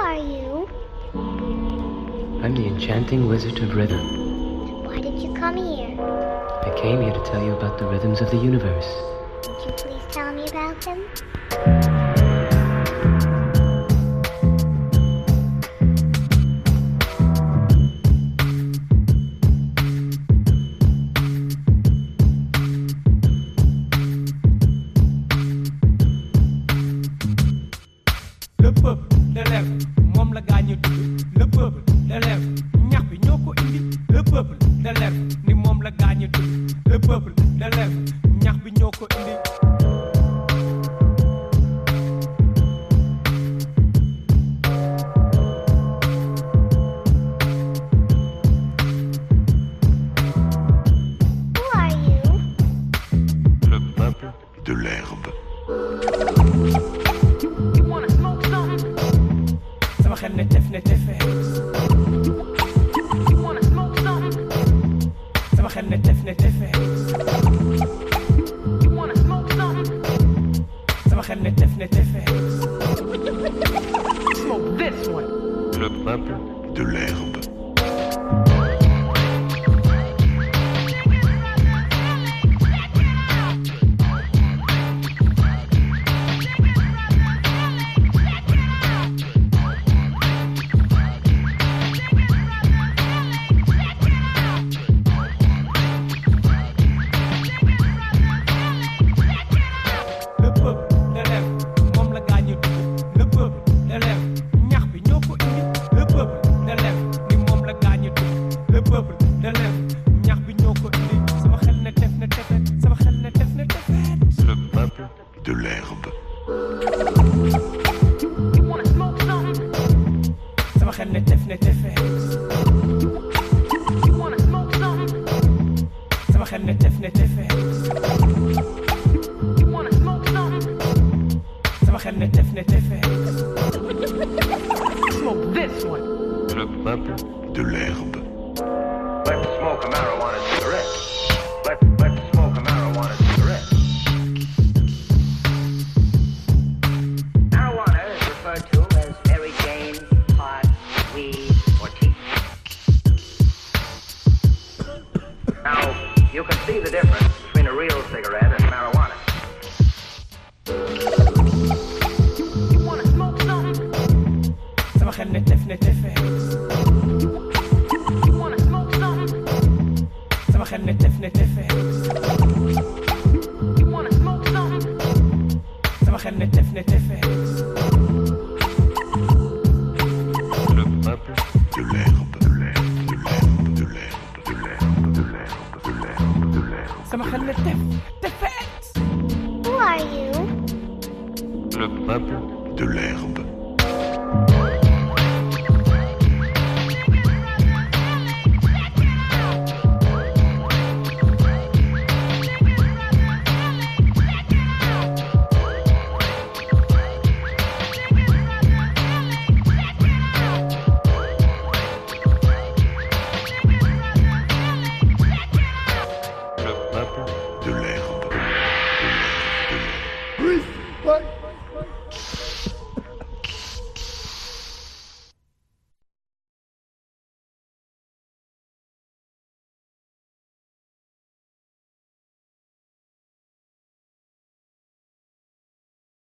are you? I'm the enchanting wizard of rhythm. Why did you come here? I came here to tell you about the rhythms of the universe. Would you please tell me about them? Le peuple de lèvres moom la gaañu tudd le peuple de lèvres ñax bi ñoo ko indi le peuple de lèvres ni moom la gaañu tudd le peuple de lèvres ñax bi ñoo ko indi. Who are you? Le peuple de l'herbe. Sama xel ne tef sama xel ne tef sama xel ne tef smoke this one. Le peuple de l'herbe. Le peuple de lèvres moom la gaañu tudd le peuple de lèvres ñax bi ñoo ko indi le peuple de lèvres ni moom la gaañu tudd le peuple de lèvres ñax bi ñoo ko indi sama xel ne tef sama xel ne tef Le peuple de l'herbe. sama xel ne tef sama xel ne tef sama xel ne tef smoke this one. Le peuple de l'herbe. Let's smoke a marijuana cigarette. Let's smoke a marijuana cigarette. Marijuana is referred to as Mary Jane, pot, weed, or tea. Now, you can see the difference between a real cigarette and marijuana. Sama xel ne tef sama xel ne tef sama xel ne tef Le peuple de l'herbe. De l'herbe. De l'herbe. De l'herbe. De l'herbe. De l'herbe. De l'herbe. De l'herbe. sama xel ne tef Who are you? Le peuple de l'herbe. Le peuple de l'herbe. De l'herbe. De l'herbe. Respect